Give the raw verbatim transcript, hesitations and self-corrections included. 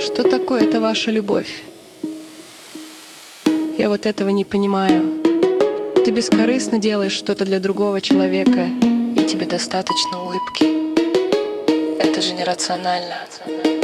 Что такое эта ваша любовь? Я вот этого не понимаю. Ты бескорыстно делаешь что-то для другого человека, и тебе достаточно улыбки. Это же нерационально.